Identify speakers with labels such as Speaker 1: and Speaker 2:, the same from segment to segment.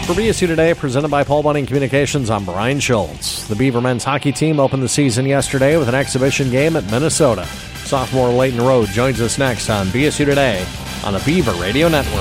Speaker 1: For BSU Today, presented by Paul Bunyan Communications, I'm Brian Schultz. The Beaver men's hockey team opened the season yesterday with an exhibition game at Minnesota. Sophomore Leighton Rode joins us next on BSU Today on the Beaver Radio Network.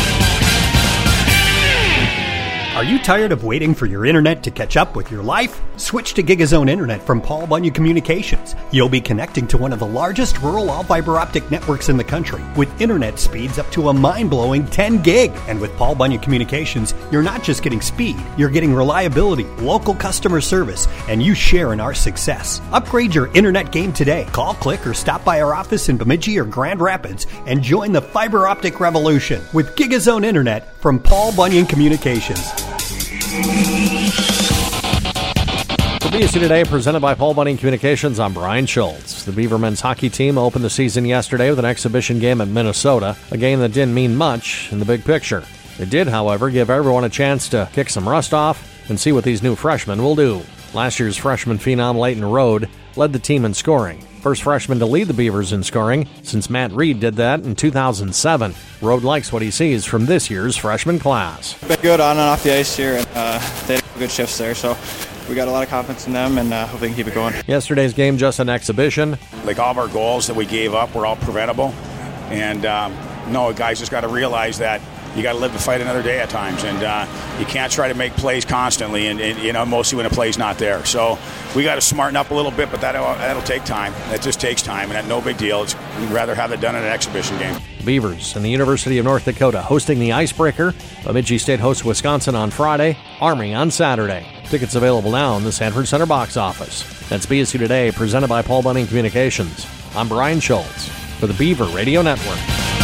Speaker 2: Are you tired of waiting for your internet to catch up with your life? Switch to GigaZone Internet from Paul Bunyan Communications. You'll be connecting to one of the largest rural all-fiber optic networks in the country with internet speeds up to a mind-blowing 10 gig. And with Paul Bunyan Communications, you're not just getting speed, you're getting reliability, local customer service, and you share in our success. Upgrade your internet game today. Call, click, or stop by our office in Bemidji or Grand Rapids and join the fiber optic revolution with GigaZone Internet from Paul Bunyan Communications.
Speaker 1: For BSU Today, presented by Paul Bunyan Communications, I'm Brian Schultz. The Beaver men's hockey team opened the season yesterday with an exhibition game at Minnesota, a game that didn't mean much in the big picture. It did, however, give everyone a chance to kick some rust off and see what these new freshmen will do. Last year's freshman phenom Leighton Rode led the team in scoring. First freshman to lead the Beavers in scoring since Matt Reed did that in 2007. Rode likes what he sees from this year's freshman class.
Speaker 3: Been good on and off the ice here, and they had good shifts there, so we got a lot of confidence in them, and hope they can keep it going.
Speaker 1: Yesterday's game just an exhibition.
Speaker 4: Like all of our goals that we gave up were all preventable, and guys just got to realize that you got to live to fight another day at times, and you can't try to make plays constantly, and mostly when a play's not there. So we got to smarten up a little bit, but that'll take time. That just takes time, and that's no big deal. We'd rather have it done in an exhibition game.
Speaker 1: Beavers and the University of North Dakota hosting the Icebreaker. Bemidji State hosts Wisconsin on Friday, Army on Saturday. Tickets available now in the Sanford Center box office. That's BSU Today, presented by Paul Bunyan Communications. I'm Brian Schultz for the Beaver Radio Network.